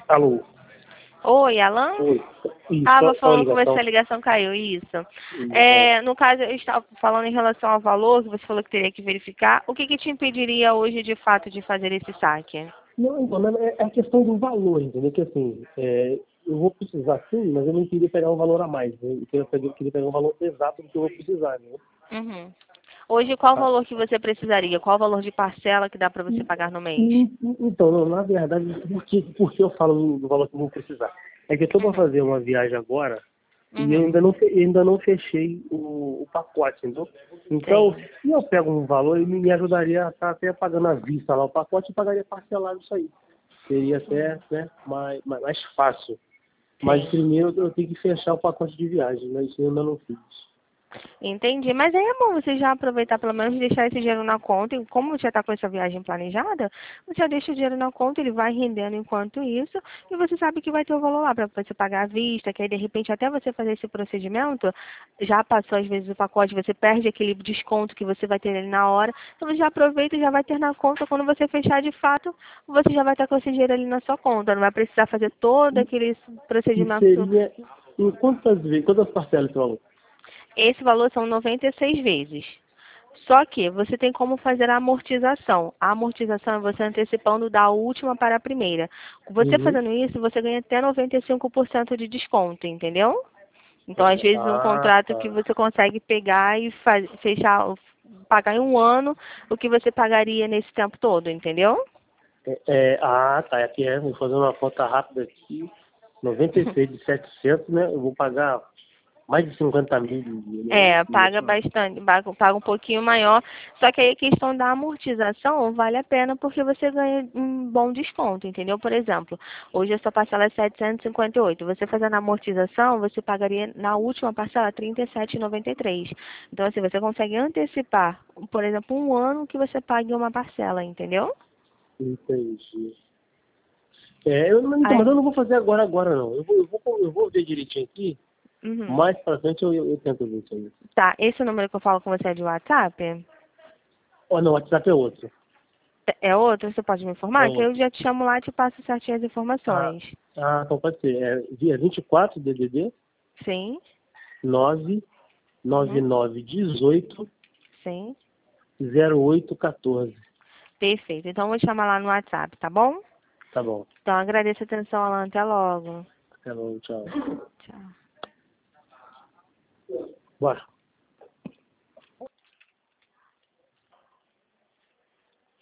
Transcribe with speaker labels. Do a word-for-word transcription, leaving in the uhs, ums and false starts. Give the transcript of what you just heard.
Speaker 1: Alô?
Speaker 2: Oi, Alan?
Speaker 1: Oi. Isso,
Speaker 2: Estava
Speaker 1: qual a
Speaker 2: falando com você,
Speaker 1: ligação?
Speaker 2: a ligação caiu, isso.
Speaker 1: Isso,
Speaker 2: É, no caso, eu estava falando em relação ao valor, que você falou que teria que verificar. O que, que te impediria hoje, de fato, de fazer esse saque?
Speaker 1: Não, então, não, é é a questão do valor, entendeu? Que assim, é, eu vou precisar sim, mas eu não queria pegar um valor a mais. Né? Eu queria pegar, eu queria pegar um valor exato do que eu vou precisar, né?
Speaker 2: Uhum. Hoje, qual o
Speaker 1: Tá.
Speaker 2: valor que você precisaria? Qual o valor de parcela que dá para você pagar no mês?
Speaker 1: E- e- Então, não, na verdade, por que, por que eu falo do valor que eu vou precisar? É que eu estou para
Speaker 2: Uhum.
Speaker 1: fazer uma viagem agora e eu
Speaker 2: Uhum.
Speaker 1: ainda não, fe- ainda não fechei o, o pacote, entendeu? Então,
Speaker 2: Sim.
Speaker 1: se eu pego um valor, ele me ajudaria a estar até pagando à vista lá o pacote e pagaria parcelado isso aí. Seria até né, mais, mais, mais fácil. Mas
Speaker 2: Sim.
Speaker 1: primeiro eu tenho que fechar o pacote de viagem, né? Isso eu ainda não fiz.
Speaker 2: Entendi. Mas aí é bom você já aproveitar, pelo menos, deixar esse dinheiro na conta. E como você já está com essa viagem planejada, você já deixa o dinheiro na conta, ele vai rendendo enquanto isso, e você sabe que vai ter o valor lá para você pagar à vista, que aí, de repente, até você fazer esse procedimento, já passou, às vezes, o pacote, você perde aquele desconto que você vai ter ali na hora. Então, você já aproveita e já vai ter na conta. Quando você fechar de fato, você já vai estar com esse dinheiro ali na sua conta. Não vai precisar fazer todo aquele
Speaker 1: E
Speaker 2: procedimento.
Speaker 1: seria em quantas vezes, quantas parcelas você falou?
Speaker 2: Esse valor são noventa e seis vezes. Só que você tem como fazer a amortização. A amortização é você antecipando da última para a primeira. Você
Speaker 1: Uhum.
Speaker 2: fazendo isso, você ganha até noventa e cinco por cento de desconto, entendeu? Então, às vezes, um
Speaker 1: Ah,
Speaker 2: contrato que
Speaker 1: tá.
Speaker 2: você consegue pegar e faz, fechar, pagar em um ano o que você pagaria nesse tempo todo, entendeu?
Speaker 1: É, é, ah, tá. Aqui é, vou fazer uma conta rápida aqui. noventa e seis de setecentos, né? Eu vou pagar mais de cinquenta mil. Né?
Speaker 2: É, paga bastante, paga paga um pouquinho maior. Só que aí a questão da amortização vale a pena porque você ganha um bom desconto, entendeu? Por exemplo, hoje a sua parcela é setecentos e cinquenta e oito. Você fazendo a amortização, você pagaria na última parcela trinta e sete reais e noventa e três centavos. Então, assim, você consegue antecipar, por exemplo, um ano que você pague uma parcela, entendeu?
Speaker 1: Entendi. É, eu, não- então,
Speaker 2: Aí,
Speaker 1: mas eu não vou fazer agora, agora não. Eu vou, eu vou, eu vou ver direitinho aqui.
Speaker 2: uhum.
Speaker 1: Mais pra frente eu, eu, eu tento ver isso aí.
Speaker 2: Tá, esse número que eu falo com você é de WhatsApp?
Speaker 1: Oh, não, o WhatsApp é outro.
Speaker 2: É outro? Você pode me
Speaker 1: É
Speaker 2: informar? Que eu
Speaker 1: outro.
Speaker 2: já te chamo lá e te passo certinho as
Speaker 1: Ah,
Speaker 2: informações.
Speaker 1: ah, então pode ser. É dia vinte e quatro D D D
Speaker 2: Sim.
Speaker 1: nove nove
Speaker 2: Uhum.
Speaker 1: nove dezoito
Speaker 2: Sim.
Speaker 1: zero oito quatorze.
Speaker 2: Perfeito. Então, eu vou te chamar lá no WhatsApp, tá bom?
Speaker 1: Tá bom.
Speaker 2: Então, agradeço a atenção, Alan. Até logo.
Speaker 1: Tá bom, tchau.
Speaker 2: Tchau.
Speaker 1: Bora.